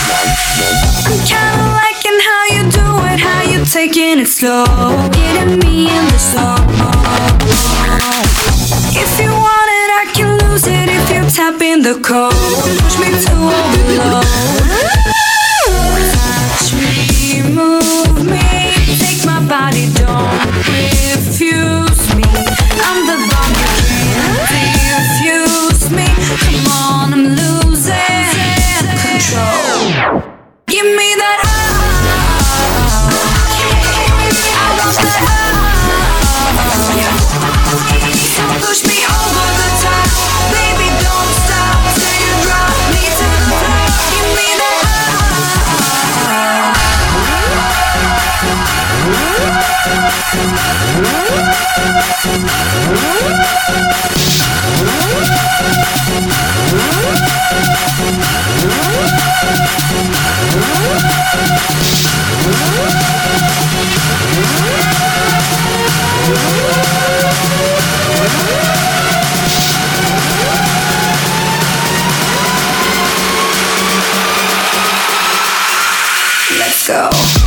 I'm kinda liking how you do it, how you taking it slow, getting me in the zone. If you want it, I can lose it if you tap in the code. Push me to overload. Touch me, move me, take my body, don't refuse me. I'm the bomb, you can't defuse me. Come on, I'm losing control. Give me that I want that Don't push me over the top. Baby, don't stop till you drop me to the floor. Give me that Let's go.